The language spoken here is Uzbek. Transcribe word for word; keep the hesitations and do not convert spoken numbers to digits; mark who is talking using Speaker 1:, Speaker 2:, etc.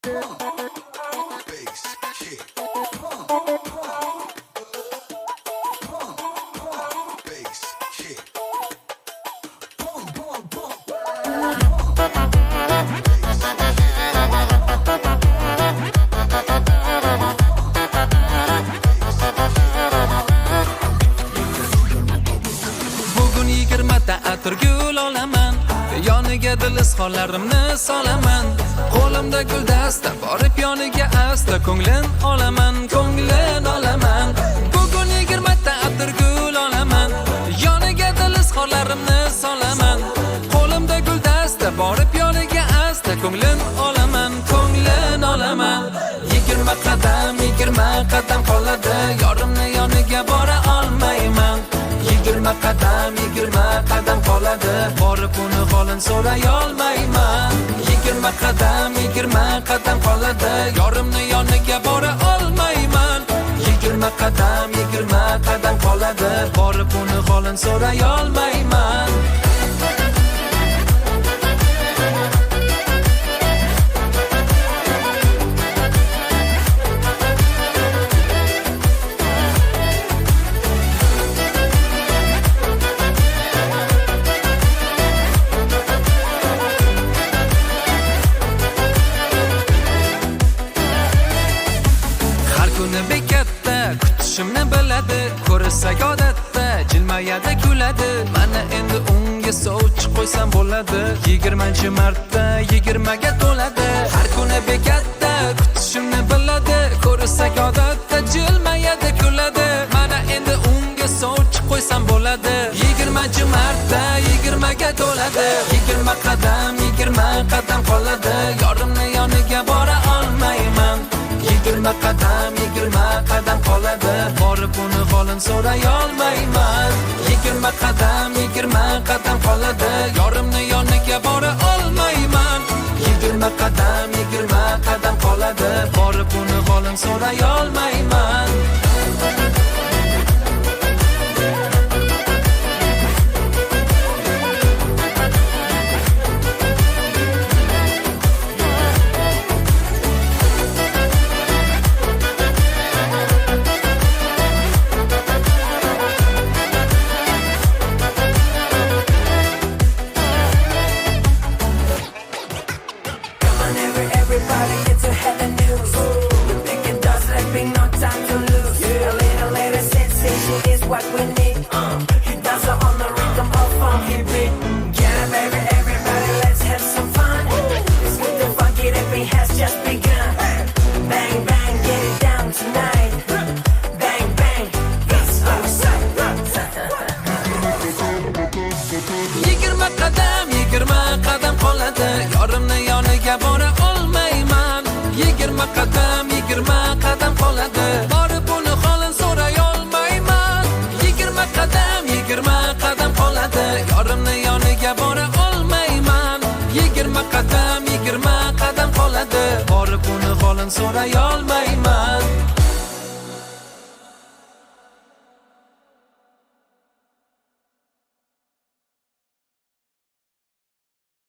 Speaker 1: Atirgul olaman, yoniga dil izhorlarimni solaman. Qo'limda guldasta, borib yoniga asta ko'nglin olaman, ko'nglin olaman. Bugun yigirmata atirgul olaman, yoniga dil izhorlarimni solaman. Qo'limda guldasta, borib yoniga asta ko'nglin olaman, ko'nglin olaman. Yigirma qadam, yigirma qadam qoladi, yorimni yoniga bora olmayman. Yigirma qadam, yigirma qadam qoladi, borib uni holin so'ray olmayman. Yigirma qadam, yigirma qadam qoladi, yorimni yoniga bora olmayman. Yigirma qadam, yigirma qadam qoladi, borib uni holin so'ray olmayman. Bekatda kutishimni biladi, ko'rsak odatda jilmayadi, kuladi. Mana endi unga sovchi qo'ysam bo'ladi, yigirmanchi martda yigirmaga to'ladi. Har kuni bekatda kutishimni biladi, ko'rsak odatda jilmayadi, kuladi. Mana endi unga sovchi qo'ysam bo'ladi, yigirmanchi martda yigirmaga to'ladi. Yigirma qadam, yigirma qadam qoladi, yorimni yoniga bora olmayman. Yigirma qadam, yigirma qadam qoladi, borib uni holin so'ray olmayman. Yigirma qadam, yigirma qadam qoladi, yorimni yoniga bora olmayman. Yigirma qadam, yigirma qadam qoladi, borib uni holin so'ray olmayman.
Speaker 2: Everybody get to head the news. The big and does like big, no time to lose. A little later sensation is what we need. Uh, dance on the rhythm of funky beat. Get up, baby, everybody, let's have some fun. This with the funky that beat has just begun. Bang bang, get it down tonight. Bang bang, it's outside.
Speaker 1: Yigirma qadam, yigirma qadam qoladi, yorimni yoniga bora olmayman. Yigirma qadam, yigirma qadam qoladi, borib uni holin so'ray olmayman. Yigirma qadam, yigirma qadam qoladi, yorimni yoniga bora olmayman. Yigirma qadam, yigirma qadam qoladi, borib uni holin so'ray olmayman.